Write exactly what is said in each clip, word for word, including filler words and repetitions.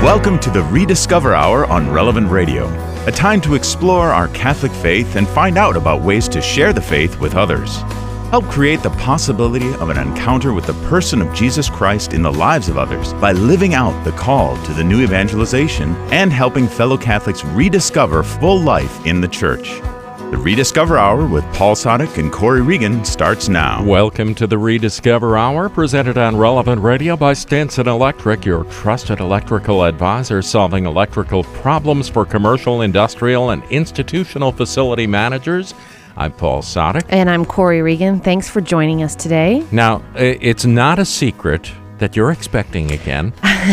Welcome to the Rediscover Hour on Relevant Radio, a time to explore our Catholic faith and find out about ways to share the faith with others. Help create the possibility of an encounter with the person of Jesus Christ in the lives of others by living out the call to the new evangelization and helping fellow Catholics rediscover full life in the Church. The Rediscover Hour with Paul Sadek and Corey Regan starts now. Welcome to the Rediscover Hour, presented on Relevant Radio by Stinson Electric, your trusted electrical advisor solving electrical problems for commercial, industrial, and institutional facility managers. I'm Paul Sadek. And I'm Corey Regan. Thanks for joining us today. Now, it's not a secret that you're expecting again.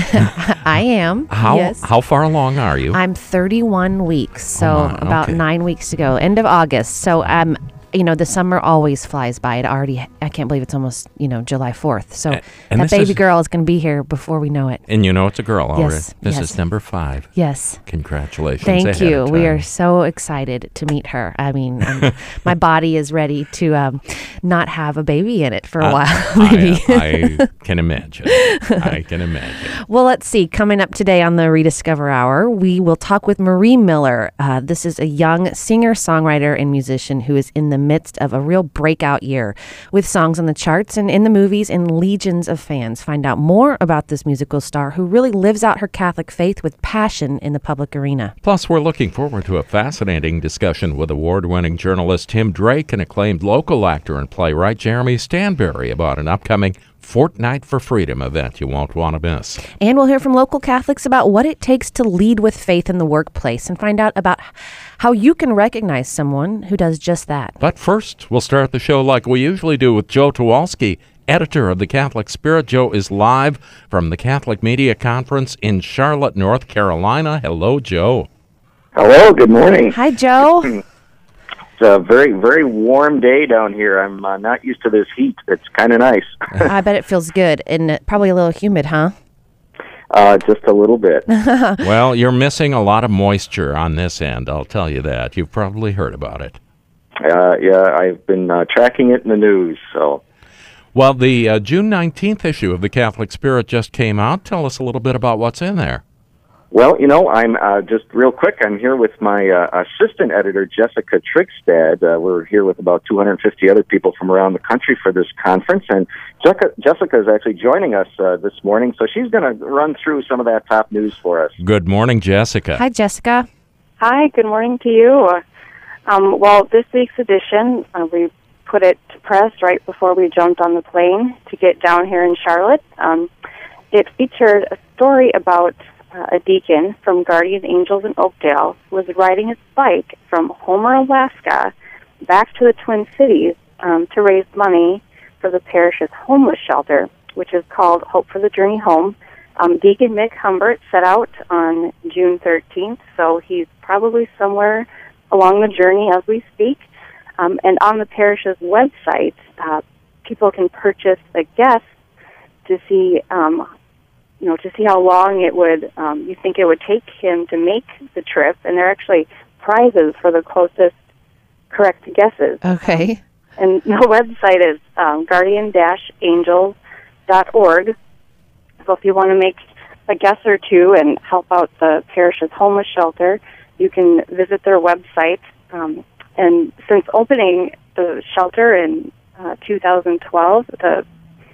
I am, how, yes. How far along are you? I'm thirty-one weeks, so oh my, about okay. nine weeks to go, end of August. So, um, you know, the summer always flies by. It already, I can't believe it's almost, you know, July fourth. So and, and that baby is, girl is going to be here before we know it. And you know it's a girl already. Yes, this yes. is number five. Yes. Congratulations. Thank ahead you. of We time. are so excited to meet her. I mean, um, my body is ready to um, not have a baby in it for a uh, while, maybe. I, I can imagine. I can imagine. Well, let's see. Coming up today on the Rediscover Hour, we will talk with Marie Miller. Uh, this is a young singer-songwriter and musician who is in the midst of a real breakout year with songs on the charts and in the movies and legions of fans. Find out more about this musical star who really lives out her Catholic faith with passion in the public arena. Plus, we're looking forward to a fascinating discussion with award-winning journalist Tim Drake and acclaimed local actor and playwright Jeremy Stanberry about an upcoming Fortnight for Freedom event you won't want to miss. And we'll hear from local Catholics about what it takes to lead with faith in the workplace and find out about how you can recognize someone who does just that. But first, we'll start the show like we usually do with Joe Towalski, editor of the Catholic Spirit. Joe is live from the Catholic Media Conference in Charlotte, North Carolina. Hello, Joe. Hello, good morning. Hi, Joe. It's a very, very warm day down here. I'm uh, not used to this heat. It's kind of nice. I bet it feels good and probably a little humid, huh? Uh, just a little bit. Well, you're missing a lot of moisture on this end, I'll tell you that. You've probably heard about it. Uh, yeah, I've been uh, tracking it in the news, so... Well, the uh, June nineteenth issue of the Catholic Spirit just came out. Tell us a little bit about what's in there. Well, you know, I'm uh, just real quick, I'm here with my uh, assistant editor, Jessica Trigstad. Uh, we're here with about two hundred fifty other people from around the country for this conference, and Jessica, Jessica is actually joining us uh, this morning, so she's going to run through some of that top news for us. Good morning, Jessica. Hi, Jessica. Hi, good morning to you. Um, well, this week's edition, uh, we put it to press right before we jumped on the plane to get down here in Charlotte. Um, it featured a story about Uh, a deacon from Guardian Angels in Oakdale was riding his bike from Homer, Alaska, back to the Twin Cities um, to raise money for the parish's homeless shelter, which is called Hope for the Journey Home. Um, Deacon Mick Humbert set out on June thirteenth, so he's probably somewhere along the journey as we speak. Um, and on the parish's website, uh, people can purchase a guest to see um, you know, to see how long it would, um, you think it would take him to make the trip. And there are actually prizes for the closest correct guesses. Okay. And the website is um, guardian dash angels dot org. So if you want to make a guess or two and help out the parish's homeless shelter, you can visit their website. Um, and since opening the shelter in uh, two thousand twelve, the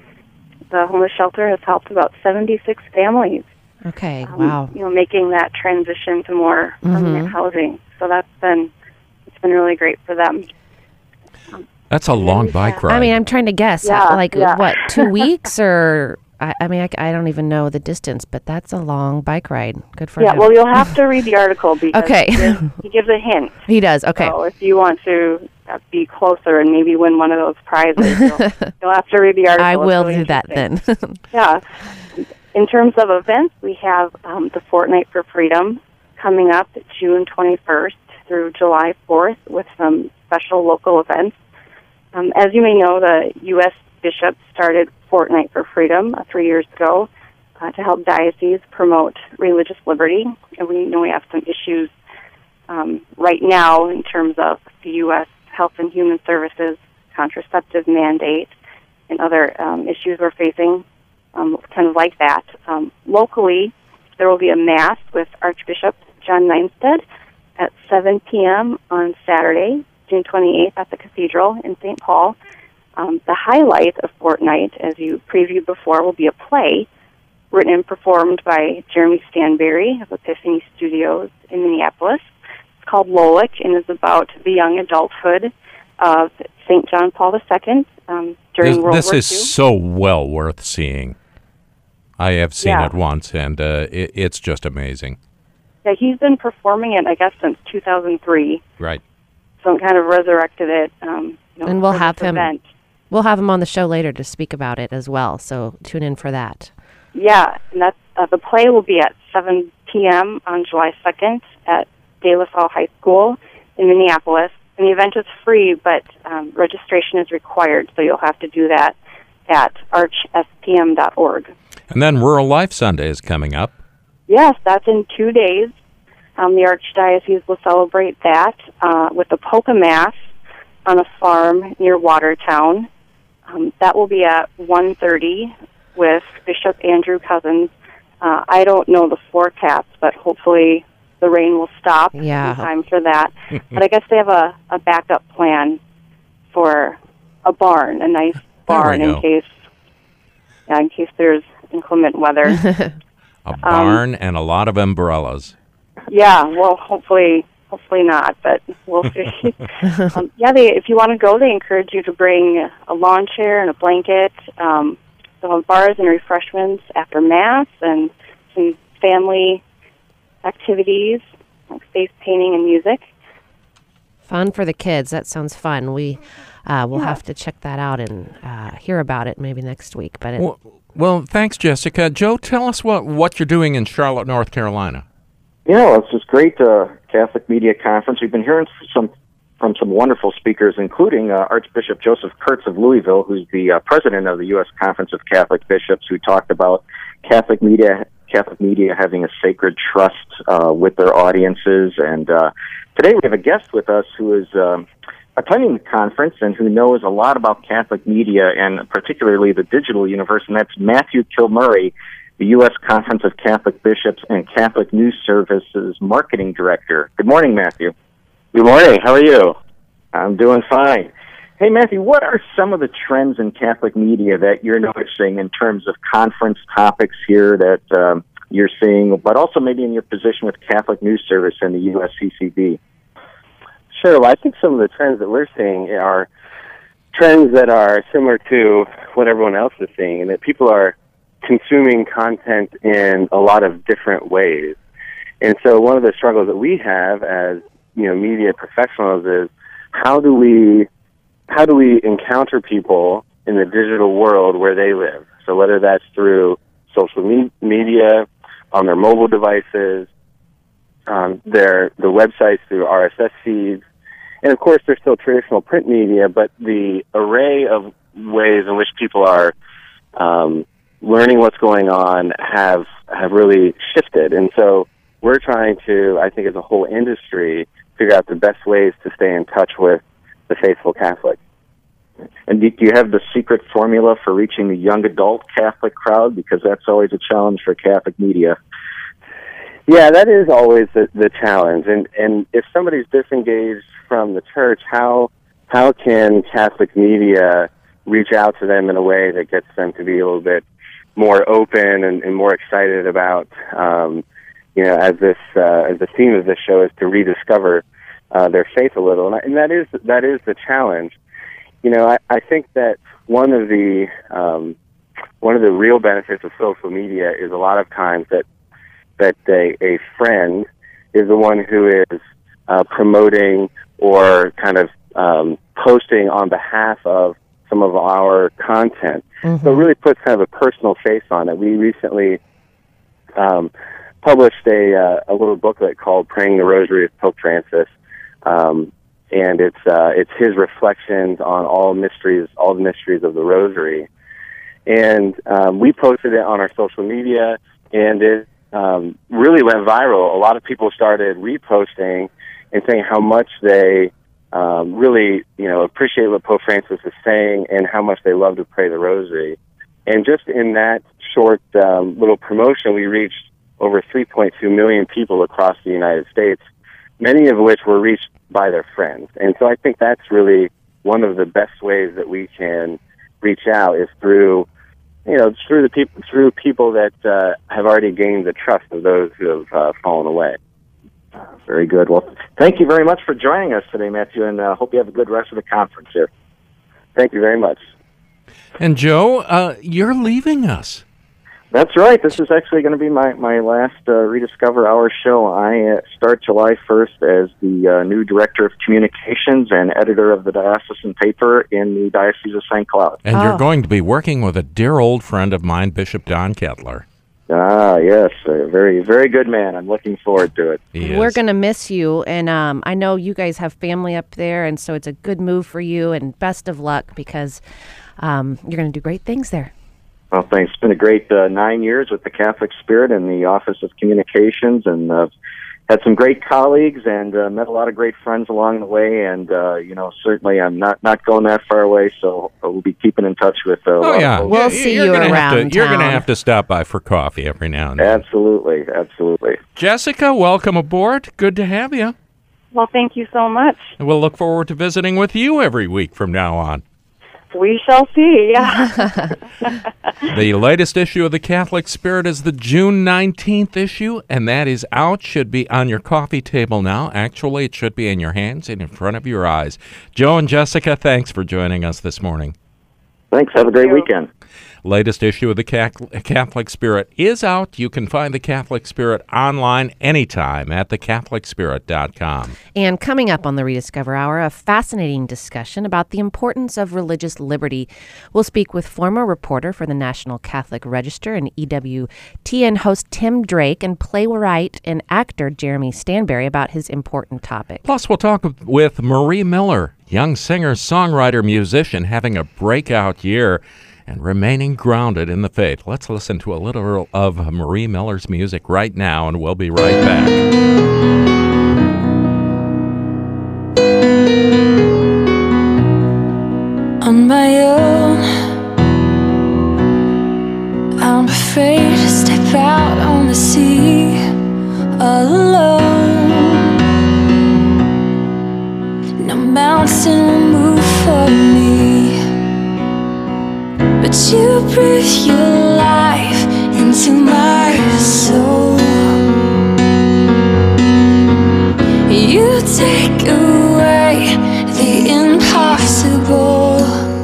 The homeless shelter has helped about seventy-six families. Okay, um, wow. You know, making that transition to more permanent Mm-hmm. housing. So that's been it's been really great for them. Um, That's a long bike ride. I mean, I'm trying to guess. Yeah, like, yeah. what, two weeks or... I, I mean, I, I don't even know the distance, but that's a long bike ride. Good for yeah, him. well, you'll have to read the article because Okay. he, gives, he gives a hint. He does, okay. So if you want to uh, be closer and maybe win one of those prizes, you'll, you'll have to read the article. I It's will really do that then. Yeah. In terms of events, we have um, the Fortnight for Freedom coming up June twenty-first through July fourth with some special local events. Um, as you may know, the U S bishops started Fortnight for Freedom uh, three years ago uh, to help dioceses promote religious liberty. And we know we have some issues um, right now in terms of the U S Health and Human Services contraceptive mandate and other um, issues we're facing, um, kind of like that. Um, locally, there will be a Mass with Archbishop John Neinstead at seven p.m. on Saturday, June twenty-eighth, at the Cathedral in Saint Paul. Um, the highlight of Fortnight, as you previewed before, will be a play written and performed by Jeremy Stanberry of Epiphany Studios in Minneapolis. It's called Loic and is about the young adulthood of Saint John Paul the Second um, during this, World this War is Two. so well worth seeing. I have seen Yeah. it once, and uh, it, it's just amazing. Yeah, he's been performing it, I guess, since two thousand three. Right. So kind of resurrected it. Um, you know, And we'll for have this him- event. We'll have him on the show later to speak about it as well, so tune in for that. Yeah, and that's, uh, the play will be at seven p.m. on July second at De La Salle High School in Minneapolis. And the event is free, but um, registration is required, so you'll have to do that at arch s p m dot org. And then Rural Life Sunday is coming up. Yes, that's in two days. Um, the Archdiocese will celebrate that uh, with a polka mass on a farm near Watertown. Um, that will be at one thirty with Bishop Andrew Cousins. Uh, I don't know the forecast, but hopefully the rain will stop Yeah. in time for that. But I guess they have a, a backup plan for a barn, a nice barn go. in case, yeah, in case there's inclement weather. A barn and a lot of umbrellas. Yeah, well, hopefully, hopefully not, but we'll see. um, yeah, they, if you want to go, they encourage you to bring a lawn chair and a blanket. Um, they'll have bars and refreshments after Mass and some family activities like face painting and music. Fun for the kids. That sounds fun. We uh, we'll have to check that out and uh, hear about it maybe next week. But it, Well, well, thanks, Jessica. Joe, tell us what, what you're doing in Charlotte, North Carolina. Yeah, well, it's this great uh, Catholic Media Conference. We've been hearing some from some wonderful speakers, including uh, Archbishop Joseph Kurtz of Louisville, who's the uh, president of the U S Conference of Catholic Bishops, who talked about Catholic media, Catholic media having a sacred trust uh, with their audiences. And uh, today we have a guest with us who is um, attending the conference and who knows a lot about Catholic media and particularly the digital universe, and that's Matthew Kilmurray, the U S Conference of Catholic Bishops and Catholic News Services Marketing Director. Good morning, Matthew. Good morning. How are you? I'm doing fine. Hey, Matthew, what are some of the trends in Catholic media that you're noticing in terms of conference topics here that um, you're seeing, but also maybe in your position with Catholic News Service and the U S C C B? Sure. Well, I think some of the trends that we're seeing are trends that are similar to what everyone else is seeing, and that people are consuming content in a lot of different ways. And so one of the struggles that we have as, you know, media professionals is how do we how do we encounter people in the digital world where they live? So whether that's through social me- media, on their mobile devices, um, their the websites through R S S feeds, and of course there's still traditional print media, but the array of ways in which people are um, learning what's going on have have really shifted. And so we're trying to, I think as a whole industry, figure out the best ways to stay in touch with the faithful Catholic. And do you have the secret formula for reaching the young adult Catholic crowd? Because that's always a challenge for Catholic media. Yeah, that is always the, the challenge. And and if somebody's disengaged from the church, how how can Catholic media reach out to them in a way that gets them to be a little bit more open and, and more excited about, um, you know, as this uh, as the theme of this show is to rediscover uh, their faith a little, and, I, and that is that is the challenge. You know, I, I think that one of the um, one of the real benefits of social media is a lot of times that that a, a friend is the one who is uh, promoting or kind of um, posting on behalf of some of our content. Mm-hmm. So it really puts kind of a personal face on it. We recently um, published a uh, a little booklet called "Praying the Rosary of Pope Francis," um, and it's uh, it's his reflections on all mysteries, all the mysteries of the Rosary. And um, we posted it on our social media, and it um, really went viral. A lot of people started reposting and saying how much they um, really, you know, appreciate what Pope Francis is saying and how much they love to pray the Rosary. And just in that short um, little promotion, we reached over three point two million people across the United States, many of which were reached by their friends. And so I think that's really one of the best ways that we can reach out is through, you know, through the people, through people that uh, have already gained the trust of those who have uh, fallen away. Very good. Well, thank you very much for joining us today, Matthew, and uh, hope you have a good rest of the conference here. Thank you very much. And Joe, uh, you're leaving us. That's right. This is actually going to be my, my last uh, Rediscover Hour show. I uh, start July first as the uh, new Director of Communications and editor of the diocesan paper in the Diocese of Saint Cloud. And Oh. you're going to be working with a dear old friend of mine, Bishop Don Kettler. Ah, yes. A very, very good man. I'm looking forward to it. He We're is. going to miss you, and um, I know you guys have family up there, and so it's a good move for you, and best of luck because um, you're going to do great things there. Well, thanks. It's been a great uh, nine years with the Catholic Spirit and the Office of Communications, and uh, had some great colleagues and uh, met a lot of great friends along the way. And uh, you know, certainly I'm not, not going that far away, so we'll be keeping in touch with. Uh, a Oh, lot of yeah. folks. We'll Yeah, see you're you gonna have around to, You're going to town. have to stop by for coffee every now and then. Absolutely, absolutely. Jessica, welcome aboard. Good to have you. Well, thank you so much. And we'll look forward to visiting with you every week from now on. We shall see. Yeah. The latest issue of the Catholic Spirit is the June nineteenth issue, and that is out. Should be on your coffee table now. Actually, it should be in your hands and in front of your eyes. Joe and Jessica, thanks for joining us this morning. Thanks. Have a great you. weekend. Latest issue of the Catholic Spirit is out. You can find the Catholic Spirit online anytime at the catholic spirit dot com. And coming up on the Rediscover Hour, a fascinating discussion about the importance of religious liberty. We'll speak with former reporter for the National Catholic Register and E W T N host Tim Drake and playwright and actor Jeremy Stanberry about his important topic. Plus, we'll talk with Marie Miller, young singer, songwriter, musician, having a breakout year and remaining grounded in the faith. Let's listen to a little of Marie Miller's music right now, and we'll be right back. On my own, I'm afraid to step out on the sea all alone. No mountain will move for me, but you breathe your life into my soul. You take away the impossible.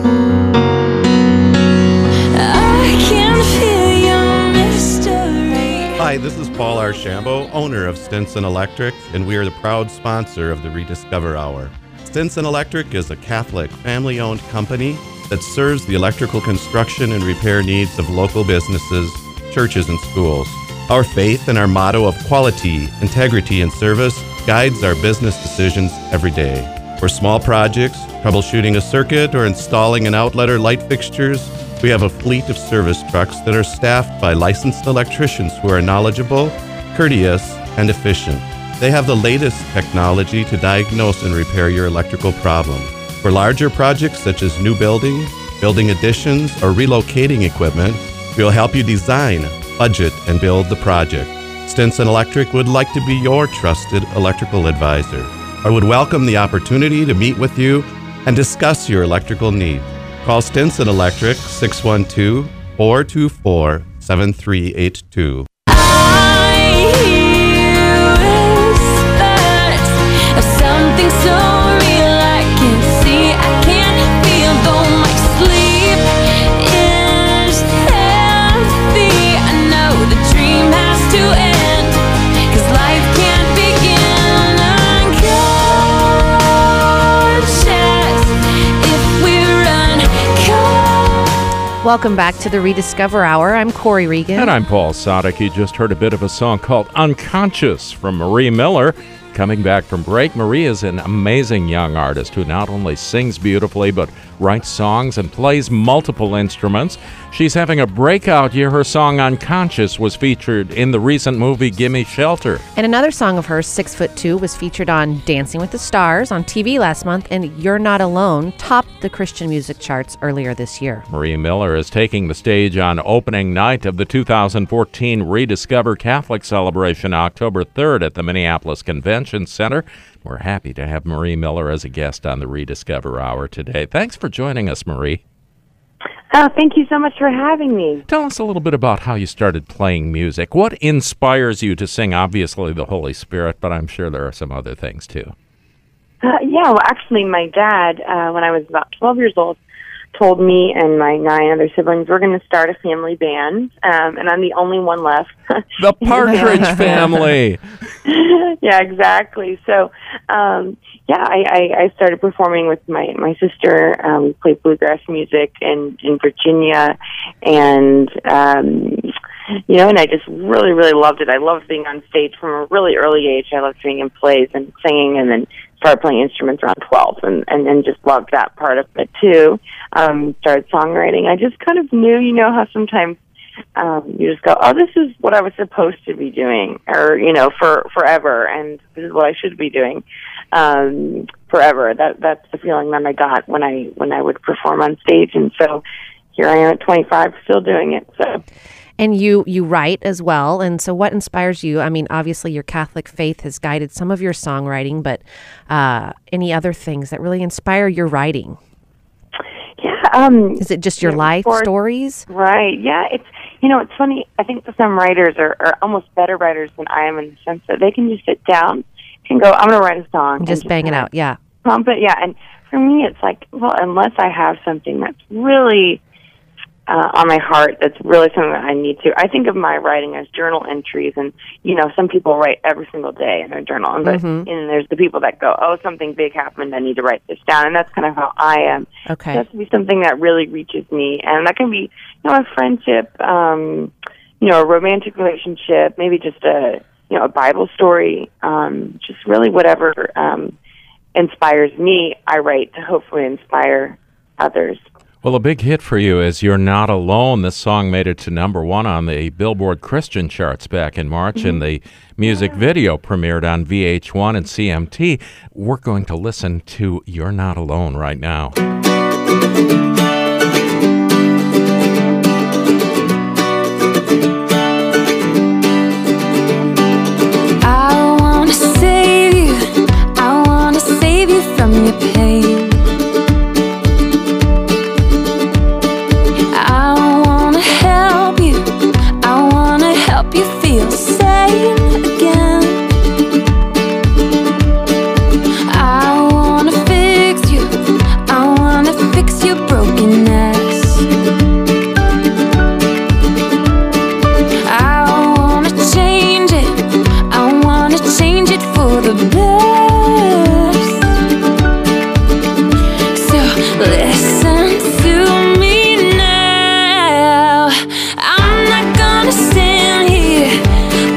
I can feel your mystery. Hi, this is Paul Archambault, owner of Stinson Electric, and we are the proud sponsor of the Rediscover Hour. Stinson Electric is a Catholic, family-owned company that serves the electrical construction and repair needs of local businesses, churches, and schools. Our faith and our motto of quality, integrity, and service guides our business decisions every day. For small projects, troubleshooting a circuit, or installing an outlet or light fixtures, we have a fleet of service trucks that are staffed by licensed electricians who are knowledgeable, courteous, and efficient. They have the latest technology to diagnose and repair your electrical problem. For larger projects such as new building, building additions, or relocating equipment, we'll help you design, budget, and build the project. Stinson Electric would like to be your trusted electrical advisor. I would welcome the opportunity to meet with you and discuss your electrical needs. Call Stinson Electric six one two, four two four, seven three eight two. I hear whispers of something so real I can't see, I can't feel, though my sleep is healthy. I know the dream has to end, 'cause life can't begin unconscious if we run cold. Welcome back to the Rediscover Hour. I'm Corey Regan. And I'm Paul Sadek. You just heard a bit of a song called Unconscious from Marie Miller, coming back from break. Marie is an amazing young artist who not only sings beautifully, but writes songs and plays multiple instruments. She's having a breakout year. Her song Unconscious was featured in the recent movie Gimme Shelter. And another song of hers, Six Foot Two, was featured on Dancing with the Stars on T V last month, and You're Not Alone topped the Christian music charts earlier this year. Marie Miller is taking the stage on opening night of the two thousand fourteen Rediscover Catholic Celebration, October third at the Minneapolis Convention Center. We're happy to have Marie Miller as a guest on the Rediscover Hour today. Thanks for joining us, Marie. Oh, thank you so much for having me. Tell us a little bit about how you started playing music. What inspires you to sing? Obviously the Holy Spirit, but I'm sure there are some other things too. Uh, yeah, well, actually, my dad, uh, when I was about twelve years old, told me and my nine other siblings we're going to start a family band, um, and I'm the only one left. The Partridge Family. Yeah, exactly. So, um, yeah, I, I, I started performing with my my sister. Um, we played bluegrass music in in Virginia, and um, you know, and I just really, really loved it. I loved being on stage from a really early age. I loved being in plays and singing, and then started playing instruments around twelve, and and then just loved that part of it too. Um, started songwriting. I just kind of knew, you know, how sometimes um, you just go, oh, this is what I was supposed to be doing, or you know, for forever, and this is what I should be doing um, forever. That that's the feeling that I got when I when I would perform on stage, and so here I am at twenty-five, still doing it. So. And you you write as well. And so what inspires you? I mean, obviously your Catholic faith has guided some of your songwriting, but uh, any other things that really inspire your writing? Yeah. Um, Is it just your yeah, life course, stories? Right. Yeah. It's, you know, it's funny. I think some writers are, are almost better writers than I am in the sense that they can just sit down and go, I'm going to write a song. Just, just bang it out. Yeah. Pump it. Yeah. And for me, it's like, well, unless I have something that's really Uh, on my heart, that's really something that I need to. I think of my writing as journal entries, and you know, some people write every single day in their journal, and, but, Mm-hmm. and there's the people that go, "Oh, something big happened. I need to write this down," and that's kind of how I am. Okay, it has to be something that really reaches me, and that can be, you know, a friendship, um, you know, a romantic relationship, maybe just a, you know, a Bible story, um, just really whatever um, inspires me. I write to hopefully inspire others. Well, a big hit for you is You're Not Alone. This song made it to number one on the Billboard Christian charts back in March, mm-hmm. and the music video premiered on V H one and C M T. We're going to listen to You're Not Alone right now. I want to save you. I want to save you from your pain. Help you feel sane again. I wanna fix you. I wanna fix your brokenness. I wanna change it. I wanna change it for the best. So listen to me now. I'm not gonna stand here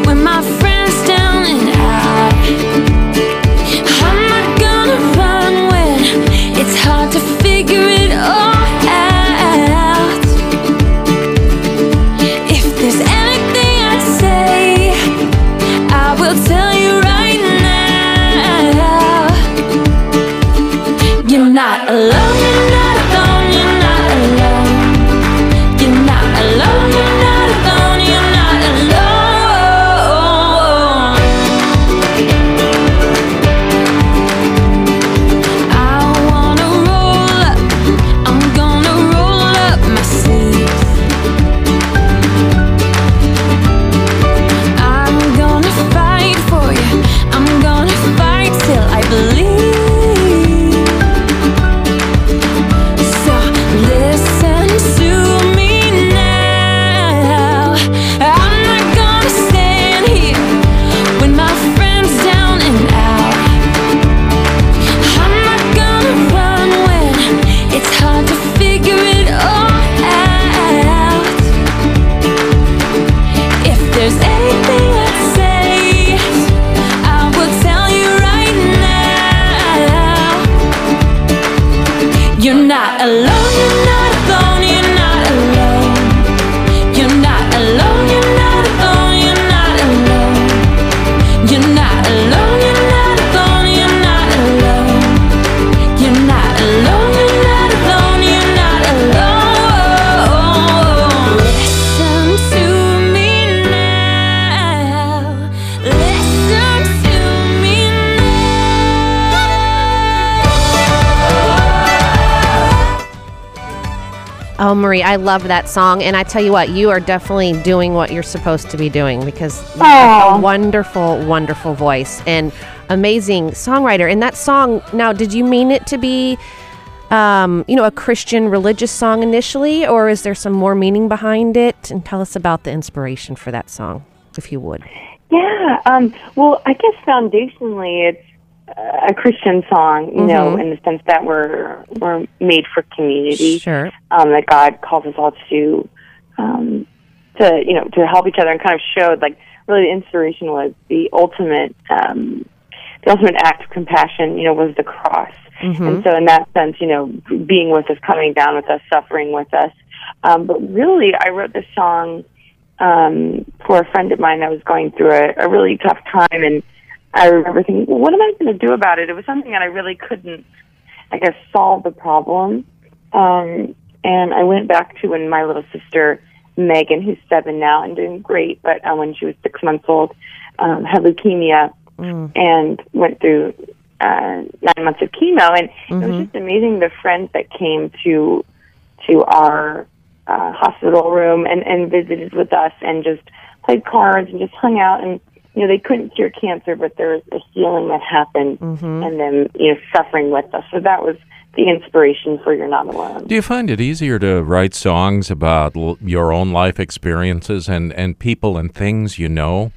Oh, Marie, I love that song. And I tell you what, you are definitely doing what you're supposed to be doing because you have a wonderful, wonderful voice and amazing songwriter. And that song, now, did you mean it to be, um, you know, a Christian religious song initially, or is there some more meaning behind it? And tell us about the inspiration for that song, if you would. Yeah. Um, well, I guess foundationally it's a Christian song, you mm-hmm. know, in the sense that we're we're made for community. Sure. Um, that God calls us all to, um, to you know, to help each other, and kind of showed like really the inspiration was the ultimate, um, the ultimate act of compassion. You know, was the cross, mm-hmm. and so in that sense, you know, being with us, coming down with us, suffering with us. Um, but really, I wrote this song um, for a friend of mine that was going through a, a really tough time, and I remember thinking, well, what am I going to do about it? It was something that I really couldn't, I guess, solve the problem. Um, and I went back to when my little sister, Megan, who's seven now and doing great, but uh, when she was six months old, um, had leukemia mm. and went through uh, nine months of chemo. And mm-hmm. it was just amazing the friends that came to to our uh, hospital room and, and visited with us and just played cards and just hung out. And you know, they couldn't cure cancer, but there was a healing that happened, mm-hmm. and then, you know, suffering with us. So that was the inspiration for You're Not Alone. Do you find it easier to write songs about l- your own life experiences and, and people and things you know?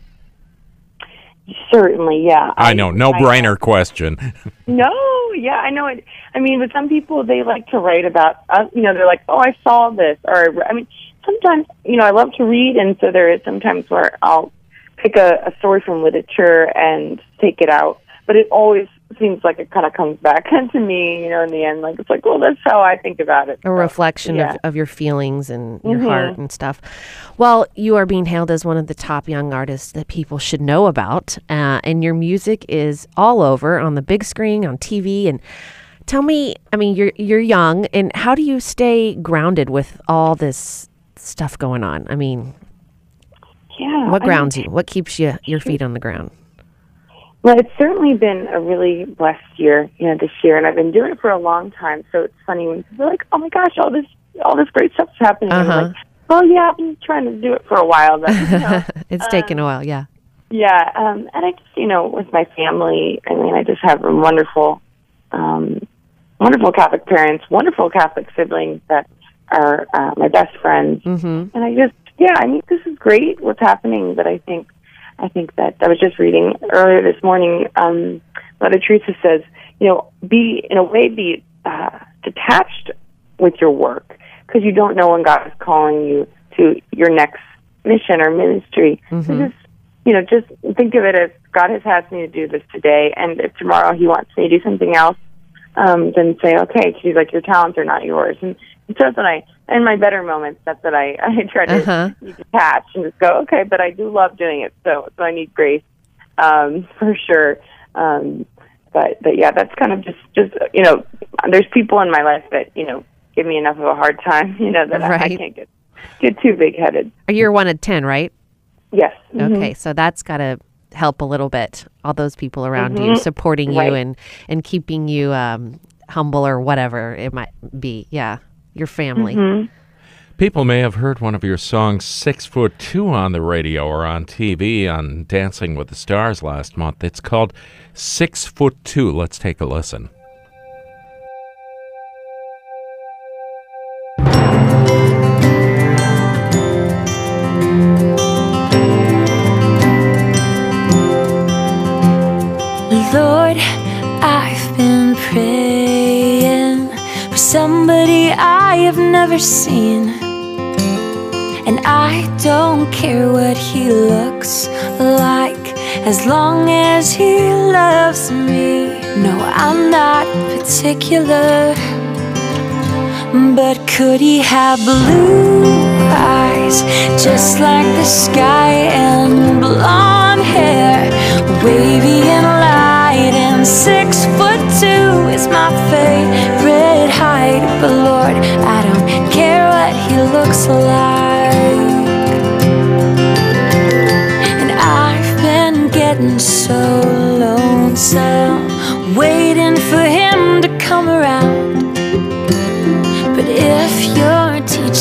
Certainly, yeah. I, I know, no-brainer question. No, yeah, I know it. I mean, with some people, they like to write about, uh, you know, they're like, oh, I saw this. Or, I mean, sometimes, you know, I love to read, and so there is sometimes where I'll pick a, a story from literature and take it out, but it always seems like it kind of comes back to me, you know, in the end. Like, it's like, well, that's how I think about it. A so, reflection yeah. of, of your feelings and your mm-hmm. heart and stuff. Well, you are being hailed as one of the top young artists that people should know about, uh, and your music is all over on the big screen, on T V. And tell me, I mean, you're you're young, and how do you stay grounded with all this stuff going on? I mean, yeah, what grounds I mean, you? What keeps you your feet on the ground? Well, it's certainly been a really blessed year, you know, this year, and I've been doing it for a long time. So it's funny when people are like, "Oh my gosh, all this, all this great stuff's happening." Uh-huh. I'm like, "Oh yeah, I've been trying to do it for a while." But, you know, it's um, taken a while, yeah. Yeah, um, and I just, you know, with my family, I mean, I just have wonderful, um, wonderful Catholic parents, wonderful Catholic siblings that are uh, my best friends, mm-hmm. and I just. Yeah, I mean, this is great what's happening, but I think I think that I was just reading earlier this morning, um, Mother Teresa says, you know, be, in a way, be uh, detached with your work, because you don't know when God is calling you to your next mission or ministry. Mm-hmm. So just, you know, just think of it as God has asked me to do this today, and if tomorrow He wants me to do something else, um, then say, okay, she's like, your talents are not yours. And so that's when I, in my better moments, that's what I, I try to uh-huh. detach and just go, okay, but I do love doing it, so so I need grace, um, for sure. Um, but, but yeah, that's kind of just, just, you know, there's people in my life that, you know, give me enough of a hard time, you know, that right. I, I can't get, get too big-headed. You're one of ten, right? Yes. Mm-hmm. Okay, so that's got to help a little bit, all those people around mm-hmm. you supporting right. you and, and keeping you um, humble or whatever it might be. Yeah, your family. Mm-hmm. People may have heard one of your songs, Six Foot Two, on the radio or on T V on Dancing with the Stars last month. It's called Six Foot Two. Let's take a listen. Lord, I've been praying for somebody I have never seen, and I don't care what he looks like as long as he loves me. No, I'm not particular, but could he have blue eyes just like the sky and blonde hair, wavy and light, and six foot two is my favorite height. But Lord, I don't care what he looks like, and I've been getting so lonesome waiting for him to come around. But if you're teaching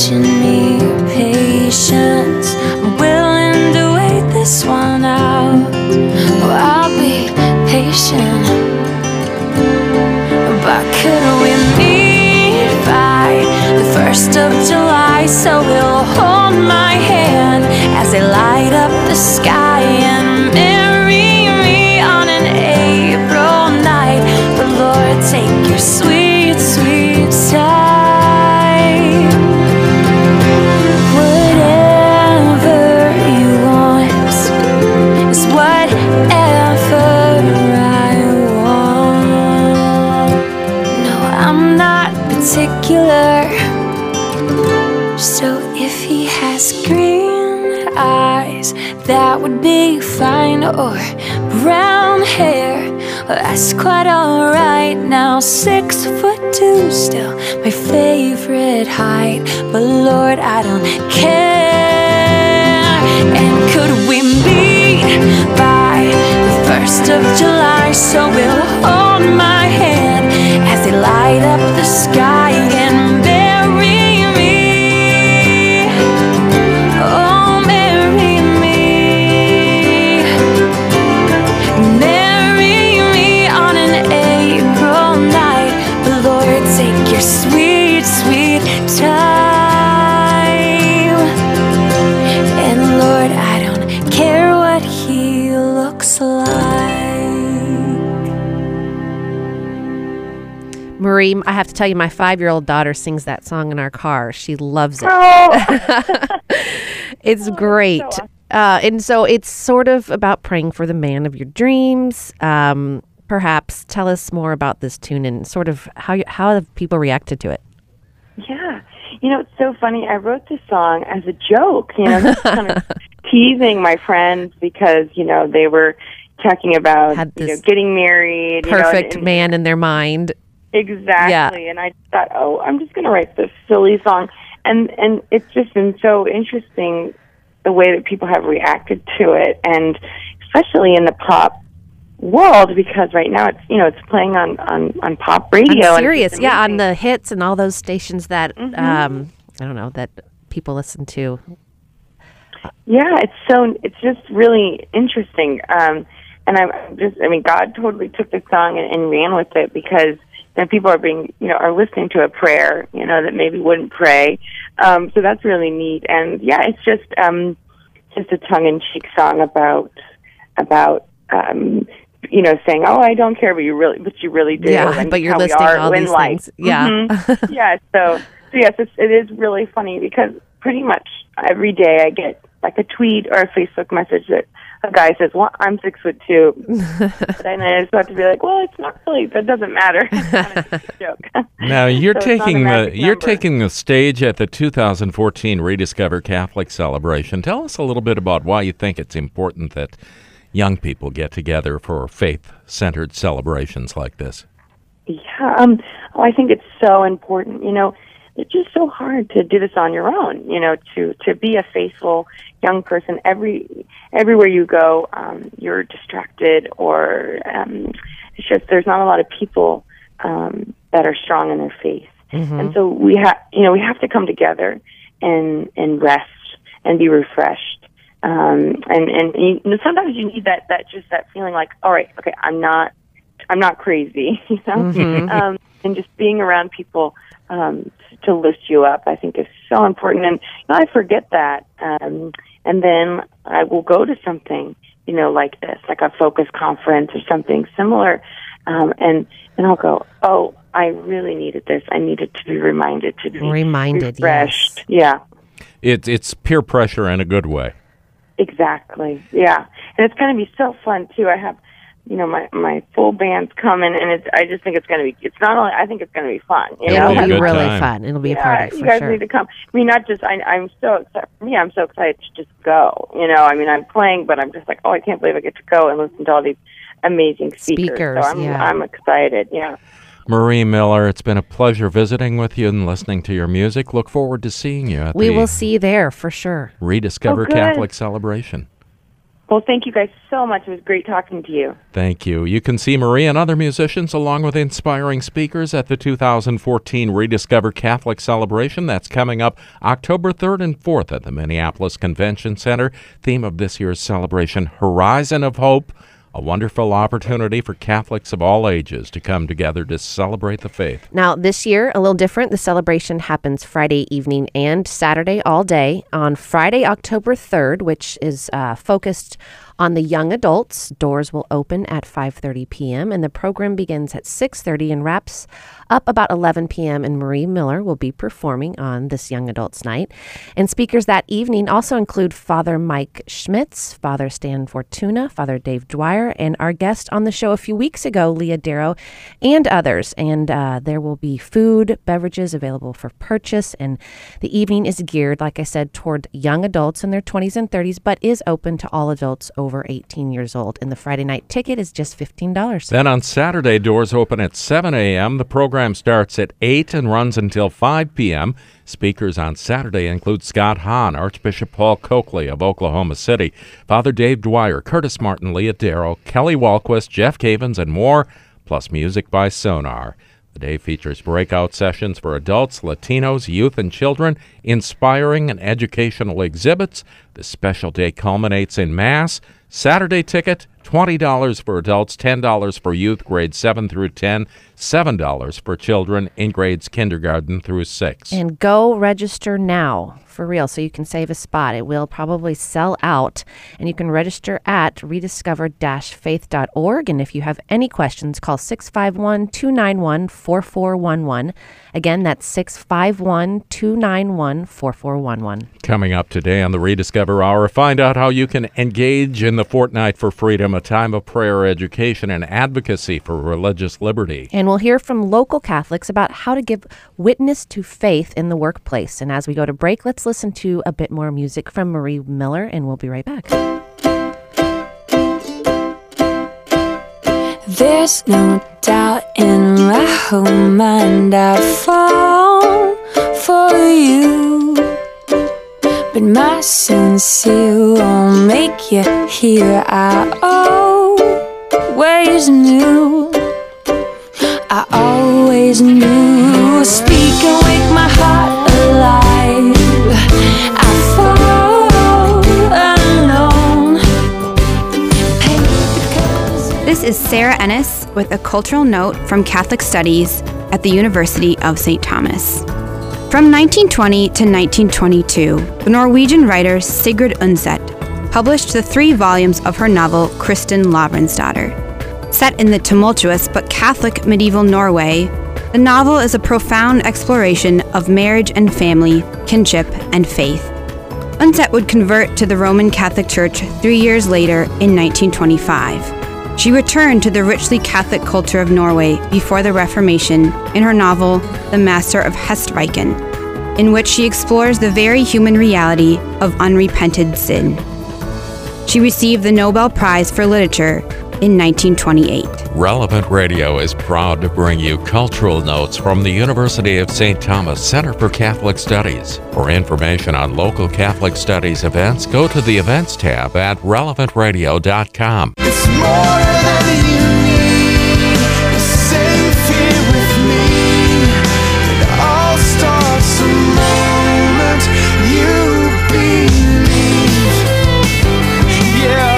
the sky and marry me on an April night. But Lord, take your sweet, sweet time. Whatever you want is whatever I want. No, I'm not particular. So if he has green eyes, that would be fine. Or brown hair, well, that's quite alright. Now six foot two, still my favorite height. But Lord, I don't care. And could we meet by the first of July? So we'll hold my hand as they light up the sky and bury me. Oh, marry me. Marry me on an April night. But Lord, take your sweet, sweet time. And Lord, I don't care what he looks like. Marie, I have to tell you, my five-year-old daughter sings that song in our car. She loves it. It's great. so Uh, and so it's sort of about praying for the man of your dreams. Um, perhaps tell us more about this tune and sort of how you, how have people reacted to it? Yeah. You know, it's so funny. I wrote this song as a joke, you know, just kind of teasing my friends because, you know, they were talking about, Had you know, this getting married. Perfect you know, and, man in their mind. Exactly. And I thought, oh, I'm just going to write this silly song. And and it's just been so interesting the way that people have reacted to it, and especially in the pop world, because right now it's, you know, it's playing on, on, on pop radio. I'm and serious. it's Yeah, on amazing. the hits and all those stations that, Mhm. um, I don't know, that people listen to. Yeah, it's so it's just really interesting. Um, and I'm just, I mean, God totally took the song and, and ran with it, because then people are being, you know, are listening to a prayer, you know, that maybe wouldn't pray. Um, so that's really neat. And yeah, it's just um, just a tongue-in-cheek song about about um, you know, saying, "Oh, I don't care, but you really, but you really do." Yeah, and but you're how we listing are all in these life. things. Yeah. Mhm. Yeah. So, so yes, it's, it is really funny, because pretty much every day I get like a tweet or a Facebook message that a guy says, "Well, I'm six foot two," but then I just have to be like, "Well, it's not really. That doesn't matter." It's kind of just a joke. Now you're So it's not a taking the magic you're number. taking the stage at the two thousand fourteen Rediscover Catholic Celebration. Tell us a little bit about why you think it's important that young people get together for faith-centered celebrations like this. Yeah, um, oh, I think it's so important. You know, it's just so hard to do this on your own. You know, to to be a faithful young person. Every everywhere you go, um, you're distracted, or um, it's just there's not a lot of people um, that are strong in their faith, Mhm. and so we have, you know, we have to come together and and rest and be refreshed. Um, and and you know, sometimes you need that that just that feeling like, all right, okay, I'm not. I'm not crazy, you know, Mhm. um, and just being around people um, to lift you up, I think, is so important. And you know, I forget that, um, and then I will go to something, you know, like this, like a Focus conference or something similar, um, and and I'll go, oh, I really needed this. I needed to be reminded to be Reminded, refreshed. yes. Yeah. It's it's peer pressure in a good way. Exactly. Yeah, and it's going to be so fun too. I have, you know, my my full band's coming, and it's. I just think it's going to be. It's not only. I think it's going to be fun. You It'll know, be a It'll be good really time. fun. It'll be a yeah, party you for guys sure. need to come. I mean, not just. I, I'm so excited. For me, I'm so excited to just go. You know, I mean, I'm playing, but I'm just like, oh, I can't believe I get to go and listen to all these amazing speakers. Speakers, so I'm, yeah. I'm excited. Yeah. Marie Miller, it's been a pleasure visiting with you and listening to your music. Look forward to seeing you at We the will see you there for sure. Rediscover Oh, good. Catholic Celebration. Well, thank you guys so much. It was great talking to you. Thank you. You can see Marie and other musicians along with inspiring speakers at the two thousand fourteen Rediscover Catholic Celebration. That's coming up October third and fourth at the Minneapolis Convention Center. Theme of this year's celebration, Horizon of Hope. A wonderful opportunity for Catholics of all ages to come together to celebrate the faith. Now, this year, a little different. The celebration happens Friday evening and Saturday all day. On Friday, October third, which is uh, focused on the young adults, doors will open at five thirty p.m. and the program begins at six thirty and wraps up about eleven p.m. and Marie Miller will be performing on this young adults night. And speakers that evening also include Father Mike Schmitz, Father Stan Fortuna, Father Dave Dwyer, and our guest on the show a few weeks ago, Leah Darrow, and others. And uh, there will be food, beverages available for purchase. And the evening is geared, like I said, toward young adults in their twenties and thirties, but is open to all adults over eighteen years old. And the Friday night ticket is just fifteen dollars. Then on Saturday, doors open at seven a.m. The program starts at eight and runs until five p.m. Speakers on Saturday include Scott Hahn, Archbishop Paul Coakley of Oklahoma City, Father Dave Dwyer, Curtis Martin, Leah Darrow, Kelly Walquist, Jeff Cavins, and more, plus music by Sonar. The day features breakout sessions for adults, Latinos, youth, and children, inspiring and educational exhibits. The special day culminates in Mass. Saturday ticket, twenty dollars for adults, ten dollars for youth, grades seven through ten, seven dollars for children in grades kindergarten through six. And go register now, for real, so you can save a spot. It will probably sell out, and you can register at rediscover dash faith dot org. And if you have any questions, call six five one, two nine one, four four one one. Again, that's six five one, two nine one, four four one one. Coming up today on the Rediscover Hour, find out how you can engage in the Fortnight for Freedom, a time of prayer, education, and advocacy for religious liberty. And we'll hear from local Catholics about how to give witness to faith in the workplace. And as we go to break, let's listen to a bit more music from Marie Miller, and we'll be right back. There's no doubt in my whole mind I'd fall for you, but my sincere won't make you hear. I always knew, I always knew. Speak and wake my heart alive. I fall alone. This is Sarah Ennis with a cultural note from Catholic Studies at the University of Saint Thomas. From nineteen twenty to nineteen twenty-two, the Norwegian writer Sigrid Undset published the three volumes of her novel Kristin Lavransdatter. Set in the tumultuous but Catholic medieval Norway, the novel is a profound exploration of marriage and family, kinship, and faith. Undset would convert to the Roman Catholic Church three years later in nineteen twenty-five. She returned to the richly Catholic culture of Norway before the Reformation in her novel The Master of Hestviken, in which she explores the very human reality of unrepented sin. She received the Nobel Prize for Literature in nineteen twenty-eight. Relevant Radio is proud to bring you cultural notes from the University of Saint Thomas Center for Catholic Studies. For information on local Catholic Studies events, go to the Events tab at relevant radio dot com. It's more than you need. It's safe here with me. It all starts the moment you believe. Yeah.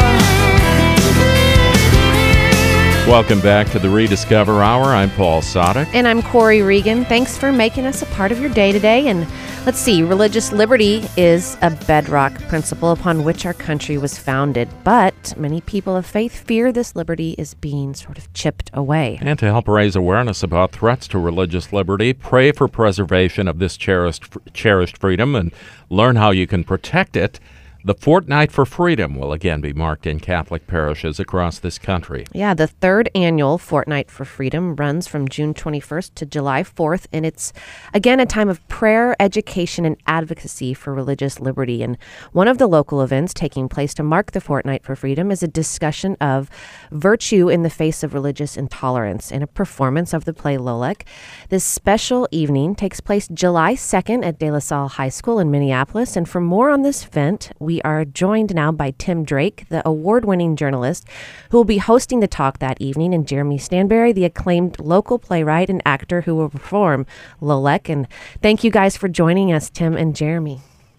Welcome back to the Rediscover Hour. I'm Paul Sadek. And I'm Corey Regan. Thanks for making us a part of your day today. And let's see, religious liberty is a bedrock principle upon which our country was founded. But many people of faith fear this liberty is being sort of chipped away. And to help raise awareness about threats to religious liberty, pray for preservation of this cherished, cherished freedom and learn how you can protect it. The Fortnight for Freedom will again be marked in Catholic parishes across this country. Yeah, the third annual Fortnight for Freedom runs from June twenty-first to July fourth, and it's, again, a time of prayer, education, and advocacy for religious liberty. And one of the local events taking place to mark the Fortnight for Freedom is a discussion of virtue in the face of religious intolerance and a performance of the play Lolek. This special evening takes place July second at De La Salle High School in Minneapolis, and for more on this event, we We are joined now by Tim Drake, the award-winning journalist, who will be hosting the talk that evening, and Jeremy Stanberry, the acclaimed local playwright and actor who will perform Lolek. And thank you guys for joining us, Tim and Jeremy.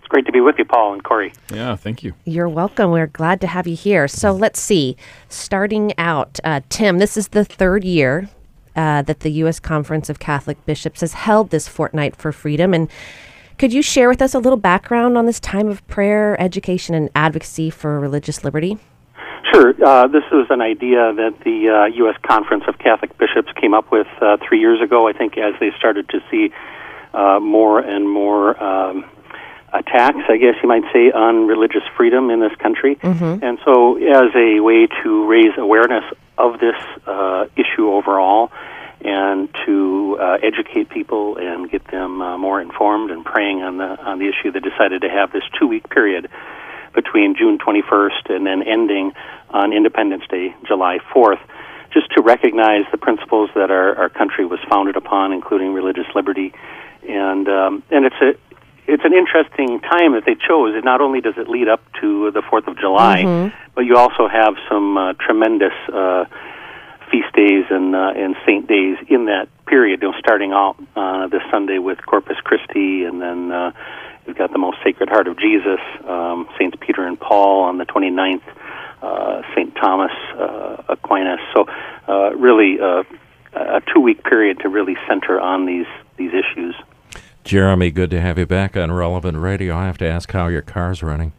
great to be with you, Paul and Corey. Yeah, thank you. You're welcome. We're glad to have you here. So let's see. Starting out, uh, Tim, this is the third year uh, that the U S Conference of Catholic Bishops has held this Fortnight for Freedom. And could you share with us a little background on this time of prayer, education, and advocacy for religious liberty? Sure. Uh, this is an idea that the uh, U S Conference of Catholic Bishops came up with uh, three years ago, I think, as they started to see uh, more and more um, attacks, I guess you might say, on religious freedom in this country. Mm-hmm. And so as a way to raise awareness of this uh, issue overall and to uh, educate people and get them uh, more informed and praying on the on the issue, they decided to have this two-week period between June twenty-first and then ending on Independence Day, July fourth, just to recognize the principles that our, our country was founded upon, including religious liberty. And um, and it's a It's an interesting time that they chose. And not only does it lead up to the fourth of July, Mm-hmm. but you also have some uh, tremendous uh, feast days and uh, and saint days in that period. You know, starting out uh, this Sunday with Corpus Christi, and then uh, you've got the Most Sacred Heart of Jesus, um, Saints Peter and Paul on the twenty-ninth, uh, Saint Thomas uh, Aquinas. So uh, really uh, a two-week period to really center on these these issues. Jeremy, good to have you back on Relevant Radio. I have to ask how your car's running.